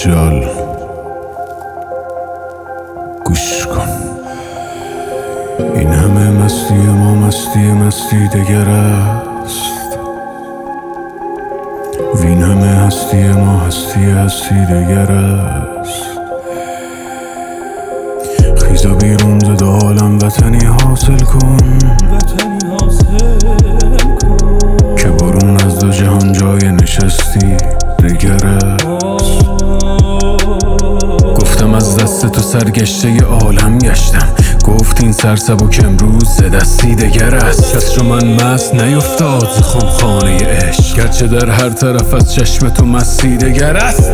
دجال گوش کن، این همه مستی ما مستی دگر است، وین همه هستی ما هستی دگر است. خیز بیرون ز دو عالم وطنی حاصل کن، که برون از دو جهان جای نشستی دگر است. گفتم از دست تو سرگشته ی عالم گشتم، گفت این سرسبک امروز ز دستی دگر است. کس رو من مست نیفتاد ز خمخانه عشق، گرچه در هر طرف از چشم تو مستی دگر است.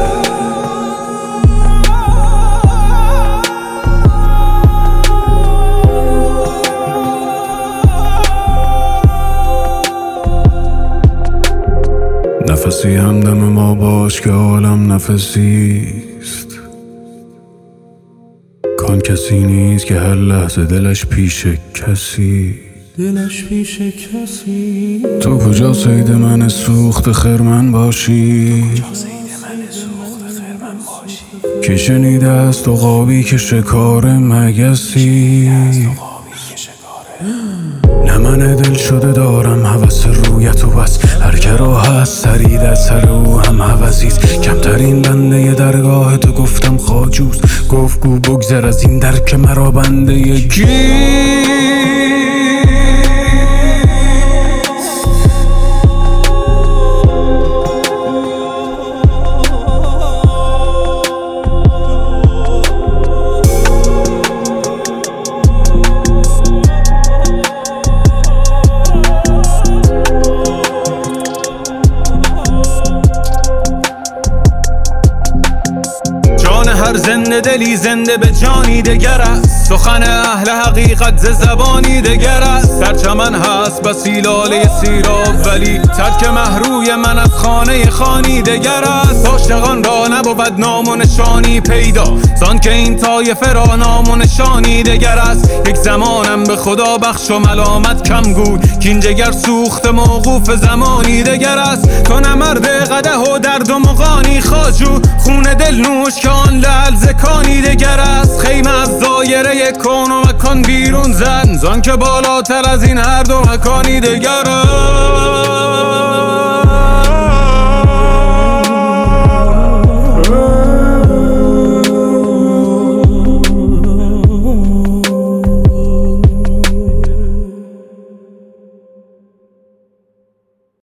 نفسی همدم ما باش که عالم نفسیست، کان کسی نیست که هر لحظه دلش پیش کسی. تو کجا صید من سوخت خرمن باشی، که شنیده است عقابی که شکار مگسی. نه من دل شده دارم هوس رویت و بس، هر که را هست سری در سر او هم هوسیست. کمترین بنده درگاه تو گفتم خواجوست، گفت گو بگذر از این در که مرا بنده یکی. هر زنده دلی زنده به جانی دگر است، سخن اهل حقیقت ز زبانی دگر است. در چمن هست بسی لاله سیراب، ولی ترک مهروی من از خانه خانی دگر است. عاشقان را نبود نام و نشانی پیدا، زان که این طایفه را نام و نشانی دگر است. یک زمانم به خدا بخش و ملامت کم گوی، کین جگر سوخت موقوف زمانی دگر است. تو نه مرد قدح و درد و مغانی خواجو، خون دل نوش که آن لعلزکانی دگر است. خیمه از دایره کون و مکان بیرون زن، زان که بالاتر از این هر دو مکانی دگر است.